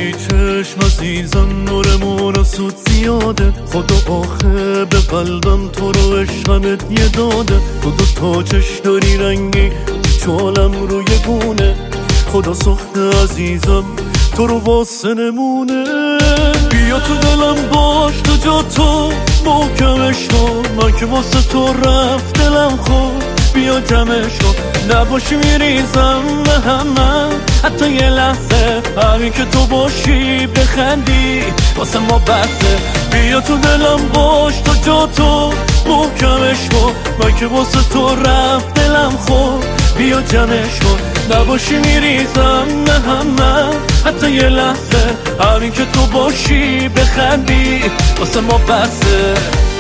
توی چشم عزیزم نورمون و سود زیاده. خدا آخه به قلبم تو رو عشقمت یه داده. تو تا چش داری رنگی چالم روی گونه. خدا سخته عزیزم تو رو واسه نمونه. بیا تو دلم باش تو جا تو محکمش کن. من که واسه تو رفت دلم خود بیا جمعش کن. نباشی میریزم به همه حتی یه لحظه. همین که تو باشی بخندی واسه ما بسه. بیا تو دلم باش تو جا تو محکمش کن. من که واسه تو رفت دلم خود بیا جمعش کن. نباشی میریزم به همه حتی یه لحظه. همین که تو باشی بخندی واسه ما بسه.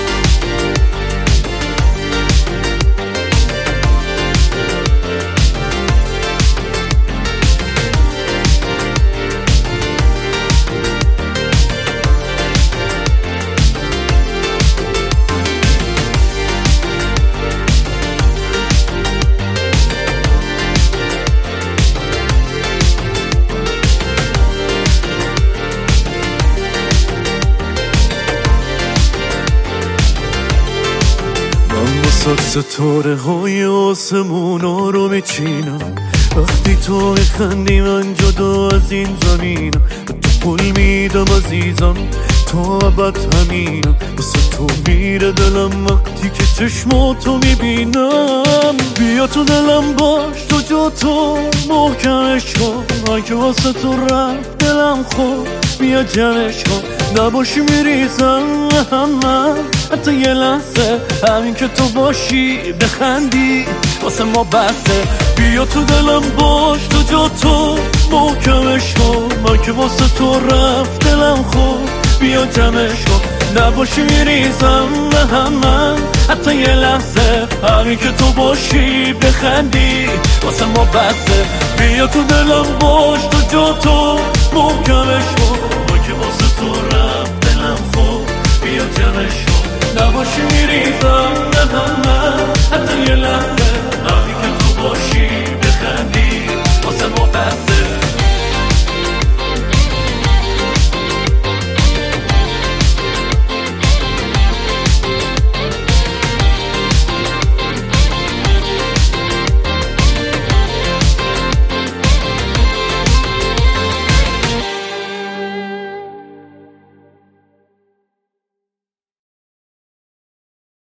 ستاره های آسمونا رو میچینم. وقتی تو میخندی من جدا از این زمینم. تو پول میدم عزیزم تا ابد همینم. واسه تو میره دلم وقتی که چشماتو میبینم. بیا تو دلم باش تو جا تو محکمش کن. من که واسه تو رفت دلم خود بیا جمعش کن. نباشی میریزم همه حتی یه لحظه. همین که تو باشی بخندی واسه ما بسه. بیا تو دلم باش تو جا تو محکمش کن. من که واسه تو رفت دلم خود بیا جمعش کن. نباشی میریزم همه حتی یه لحظه. همین که تو باشی بخندی واسه ما بسه. بیا تو دلم باش تو جا تو محکمش کن. من که واسه تو رفت دلم خود بیا جمعش کن. نباشی میریزم همه